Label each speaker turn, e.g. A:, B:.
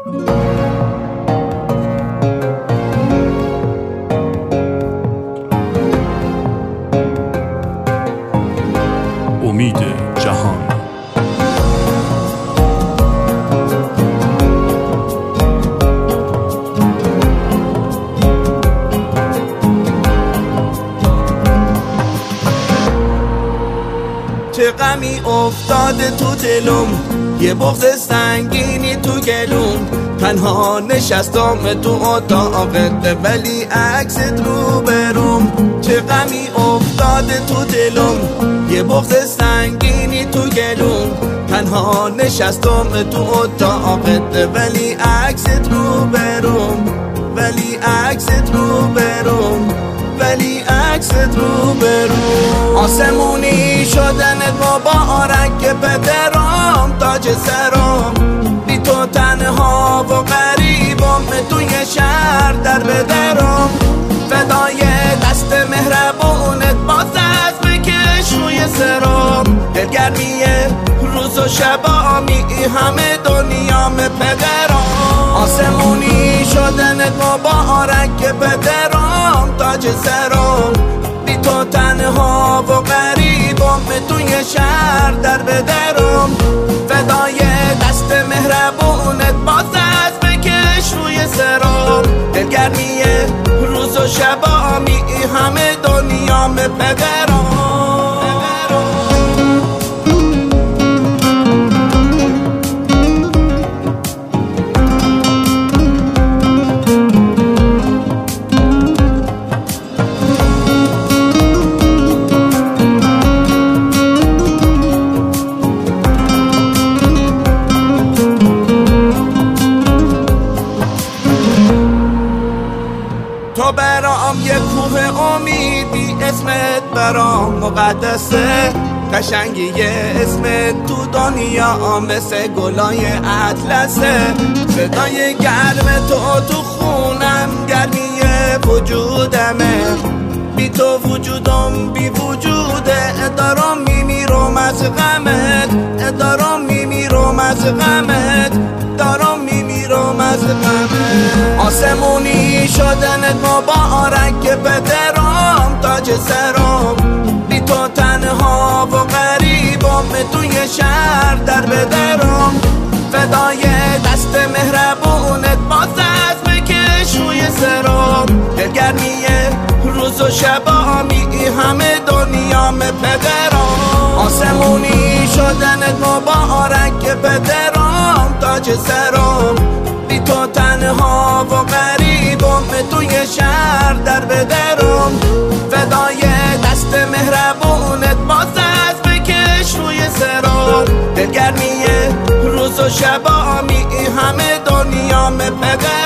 A: امید جهان.
B: چه غمی افتاده تو دلم، یه بغض سنگینی تو گلوم. تنها نشستم تو اتاقت ولی عکست رو بروم. چه غمی افتاده تو دلم، یه بغض سنگینی تو گلوم. تنها نشستم تو اتاقت ولی عکست رو بروم. ولی عکست رو بروم. ولی عکست رو بروم. آسمونی شدنت مبارک پدرام، تاج سرام. بی تو تنها و غریبم توی شهر در بدرم. فدای دست مهربونت باز از بکش روی سرام. دلگرمی روز و شبامی همه دنیام پدرام. آسمونی شدنت مبارک پدرام، تاج سرام. بی تو تنها و غریبم توی شهر در بدرم. فدای دست مهربونت باز از بکش روی سرام. دلگرمی روز و شبامی همه دنیام پدرام. تو برام یه کوه امیدی، اسمت برام مقدسه. قشنگی اسمت تو دنیا مثل گلای اطلسه. صدای گرم تو خونم گرمی وجودمه. بی تو وجودم بی وجوده، دارم میمیرم از غمت. دارم میمیرم از غمت. دارم میمیرم از غمت. آسمونی شدنت مبارک پدرام، تاج سرام. بی تو تنها و غریبم توی شهر در بدرم. فدای دست مهربونت باز از بکش روی سرام. دلگرمی روز و شبامی همه دنیام پدرام. آسمونی شدنت مبارک پدرام، تاج سرام. بی تو تنها و غریبم توی شهر در بدرم. فدای دست مهربونت باز از بکش روی سرام. دلگرمی روز و شبامی همه دنیام پدرام.